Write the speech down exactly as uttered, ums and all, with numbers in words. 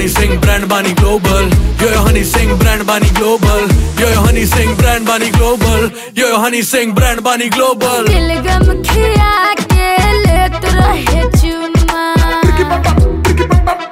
Honey Singh brand bani global. Yo yo Honey Singh brand bani global. Yo yo Honey Singh brand bani global. Yo yo Honey Singh brand bani global. दिल गम खिया के लेत रहे चुमा